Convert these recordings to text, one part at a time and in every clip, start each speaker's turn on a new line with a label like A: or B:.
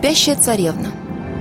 A: Спящая царевна.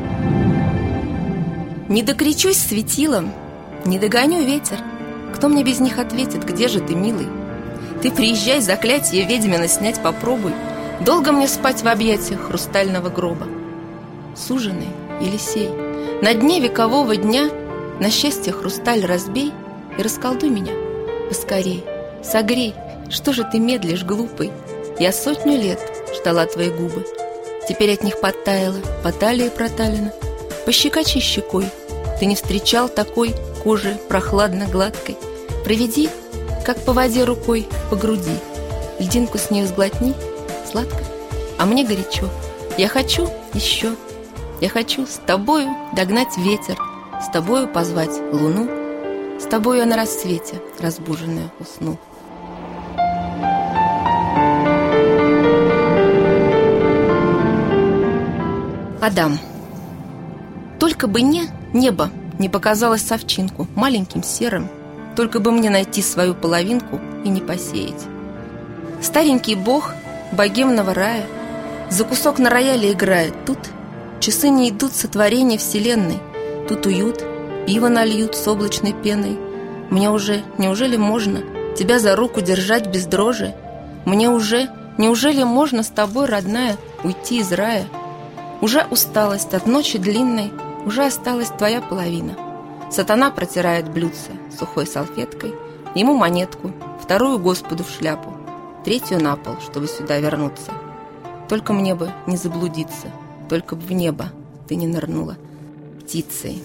A: Не докричусь светилом, не догоню ветер. Кто мне без них ответит, где же ты, милый? Ты приезжай, заклятие ведьмина снять попробуй. Долго мне спать в объятиях хрустального гроба? Суженый Елисей, на дне векового дня на счастье хрусталь разбей и расколдуй меня поскорей. Согрей, что же ты медлишь, глупый? Я 100 лет ждала твои губы. Теперь от них подтаяло, по талии проталено. Пощекочи щекой, ты не встречал такой кожи прохладно-гладкой. Проведи, как по воде рукой, по груди. Льдинку с нее сглотни, сладко, а мне горячо. Я хочу еще. Я хочу с тобою догнать ветер, с тобою позвать луну, с тобою на рассвете, разбуженная, усну. Адам. Только бы небо не показалось совчинку маленьким серым, только бы мне найти свою половинку и не посеять. Старенький бог богемного рая за кусок на рояле играет. Тут часы не идут сотворения вселенной. Тут уют, пиво нальют с облачной пеной. Мне уже, неужели можно тебя за руку держать без дрожи? Мне уже, неужели можно с тобой, родная, уйти из рая? Уже усталость от ночи длинной, уже осталась твоя половина. Сатана протирает блюдце сухой салфеткой, ему монетку, вторую Господу в шляпу, третью на пол, чтобы сюда вернуться. Только мне бы не заблудиться, только бы в небо ты не нырнула птицей.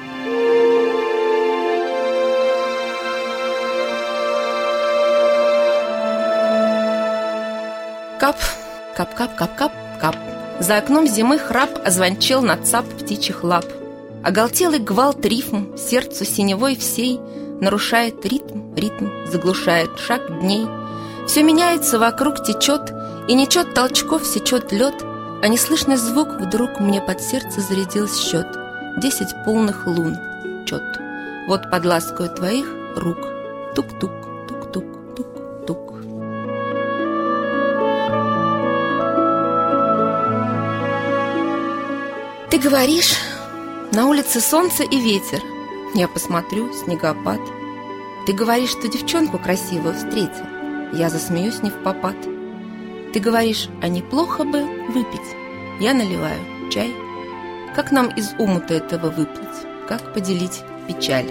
A: Кап, кап-кап, кап-кап, кап. За окном зимы храп озвончел на цап птичьих лап. Оголтелый гвалт рифм сердцу синевой всей нарушает ритм, заглушает шаг дней. Все меняется, вокруг течет, и нечет толчков, сечет лед, а неслышный звук вдруг мне под сердце зарядил счет. 10 полных лун чет. Вот под ласкою твоих рук тук-тук, тук-тук, тук-тук. Ты говоришь, на улице солнце и ветер. Я посмотрю, снегопад. Ты говоришь, что девчонку красивую встретил. Я засмеюсь невпопад. Ты говоришь, а неплохо бы выпить. Я наливаю чай. Как нам из омута этого выплыть? Как поделить печаль?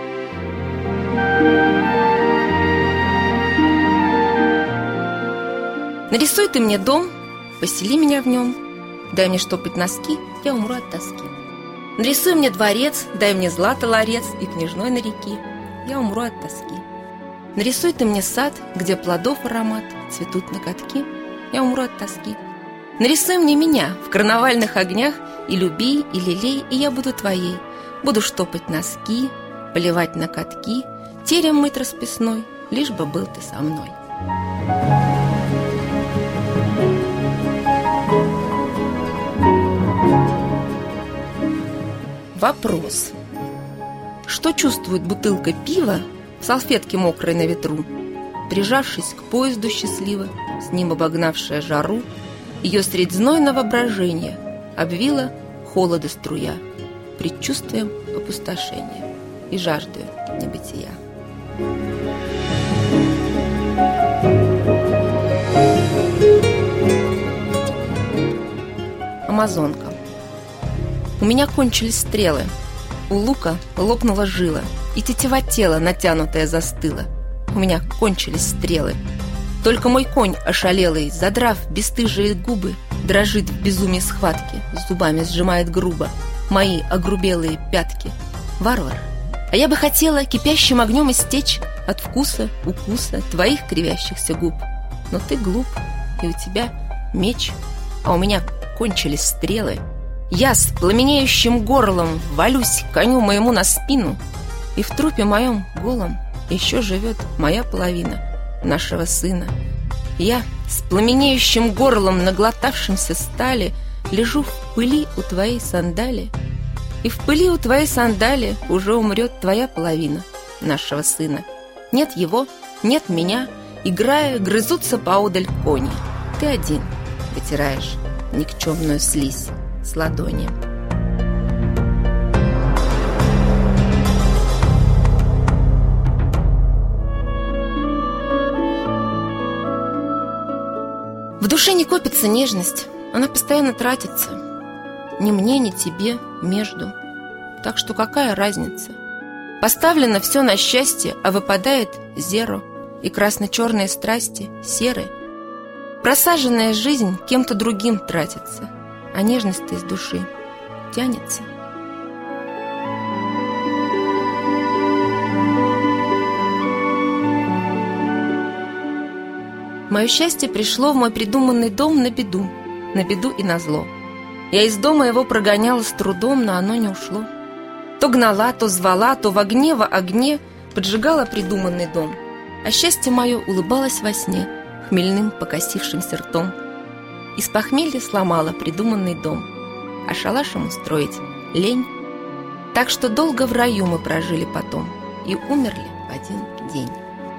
A: Нарисуй ты мне дом, посели меня в нем. Дай мне штопать носки, я умру от тоски. Нарисуй мне дворец, дай мне злато ларец и княжной на реке, я умру от тоски. Нарисуй ты мне сад, где плодов аромат, цветут ноготки, я умру от тоски. Нарисуй мне меня в карнавальных огнях, и люби, и лелей, и я буду твоей. Буду штопать носки, поливать на катки, терем мыть расписной, лишь бы был ты со мной. Вопрос. Что чувствует бутылка пива в салфетке мокрой на ветру, прижавшись к поезду счастливо, с ним обогнавшая жару? Ее средь знойного брожения обвила холода струя, предчувствием опустошения и жаждою небытия. Амазонка. У меня кончились стрелы, у лука лопнула жила, и тетива тела натянутая застыла. У меня кончились стрелы. Только мой конь ошалелый, задрав бесстыжие губы, дрожит в безумии схватки, зубами сжимает грубо мои огрубелые пятки. Варвар, а я бы хотела кипящим огнем истечь от вкуса, укуса твоих кривящихся губ. Но ты глуп, и у тебя меч, а у меня кончились стрелы. Я с пламенеющим горлом валюсь коню моему на спину, и в трупе моем голом еще живет моя половина нашего сына. Я с пламенеющим горлом, наглотавшимся стали, лежу в пыли у твоей сандали, и в пыли у твоей сандали уже умрет твоя половина нашего сына. Нет его, нет меня, играя, грызутся поодаль кони. Ты один вытираешь никчемную слизь с ладони. В душе не копится нежность, она постоянно тратится. Ни мне, ни тебе, между. Так что какая разница? Поставлено все на счастье, а выпадает зеро, и красно-черные страсти серые. Просаженная жизнь кем-то другим тратится, а нежность-то из души тянется. Мое счастье пришло в мой придуманный дом на беду и назло. Я из дома его прогоняла с трудом, но оно не ушло. То гнала, то звала, то в огне поджигала придуманный дом. А счастье мое улыбалось во сне хмельным покосившимся ртом. Из похмелья сломала придуманный дом, а шалашем устроить лень. Так что долго в раю мы прожили потом и умерли в один день.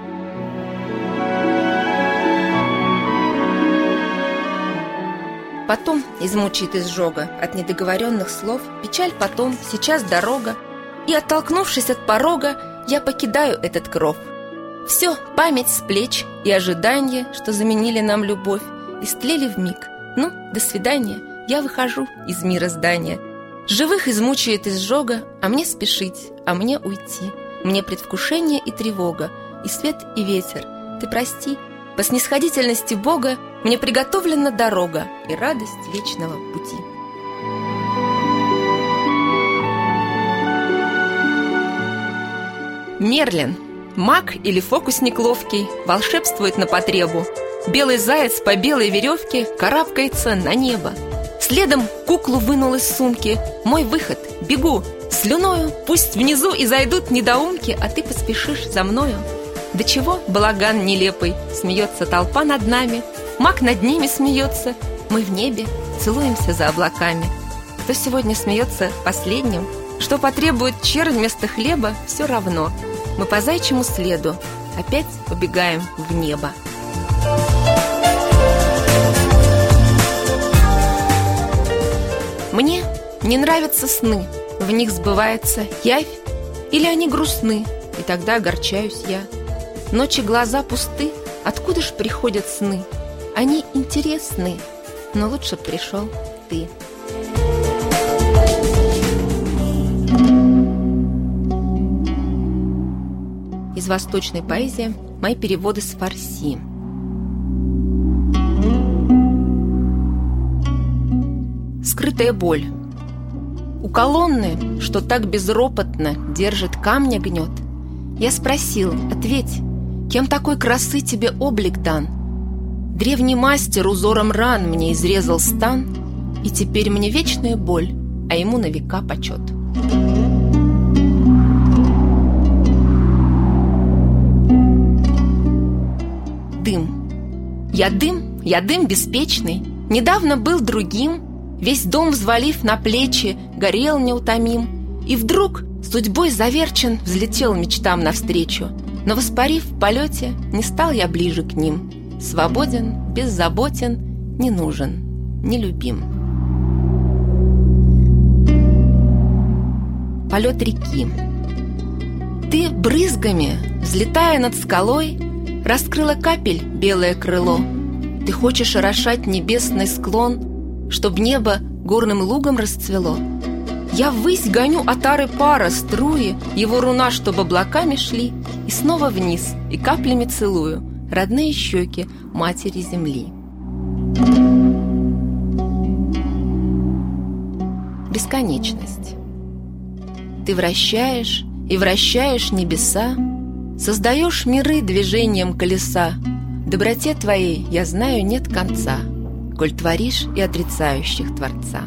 A: Потом измучает изжога от недоговоренных слов, печаль потом, сейчас дорога, и, оттолкнувшись от порога, я покидаю этот кров. Все, память с плеч и ожидание, что заменили нам любовь, истлели вмиг. Ну, до свидания, я выхожу из мира здания. Живых измучает изжога, а мне спешить, а мне уйти. Мне предвкушение и тревога, и свет, и ветер. Ты прости, по снисходительности Бога мне приготовлена дорога и радость вечного пути. Мерлин, маг или фокусник ловкий, волшебствует на потребу. Белый заяц по белой веревке карабкается на небо. Следом куклу вынул из сумки. Мой выход, бегу, слюною пусть внизу и зайдут недоумки, а ты поспешишь за мною. До чего балаган нелепый, смеется толпа над нами, маг над ними смеется, мы в небе целуемся за облаками. Кто сегодня смеется последним, что потребует чернь вместо хлеба, все равно. Мы по зайчьему следу опять убегаем в небо. Мне не нравятся сны, в них сбывается явь, или они грустны, и тогда огорчаюсь я. Ночи глаза пусты, откуда ж приходят сны? Они интересны, но лучше б пришел ты. Из восточной поэзии мои переводы с фарси. Скрытая боль. У колонны, что так безропотно держит камня гнет, я спросил, ответь, кем такой красы тебе облик дан? Древний мастер узором ран мне изрезал стан, и теперь мне вечная боль, а ему на века почет. Дым. Я дым беспечный, недавно был другим, весь дом взвалив на плечи, горел неутомим, и вдруг, судьбой заверчен, взлетел мечтам навстречу, но, воспарив в полете, не стал я ближе к ним. Свободен, беззаботен, не нужен, не любим. Полет реки. Ты брызгами, взлетая над скалой, раскрыла капель белое крыло. Ты хочешь орошать небесный склон, чтоб небо горным лугом расцвело. Я ввысь гоню отары пара, струи, его руна, чтоб облаками шли, и снова вниз, и каплями целую родные щеки матери земли. Бесконечность. Ты вращаешь и вращаешь небеса, создаешь миры движением колеса. Доброте твоей, я знаю, нет конца, коль творишь и отрицающих Творца.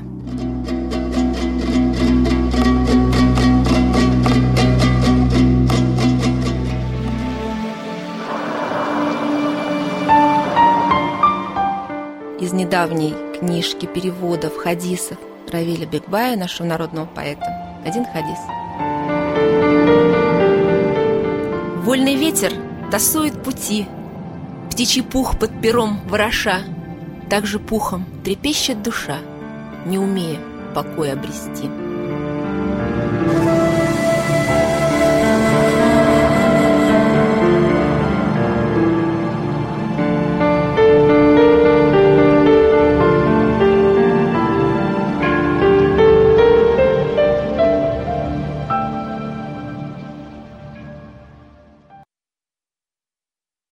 A: Из недавней книжки переводов хадисов Равиля Бекбая, нашего народного поэта, один хадис. Вольный ветер тасует пути, птичий пух под пером вороша, так же пухом трепещет душа. не умея покой обрести.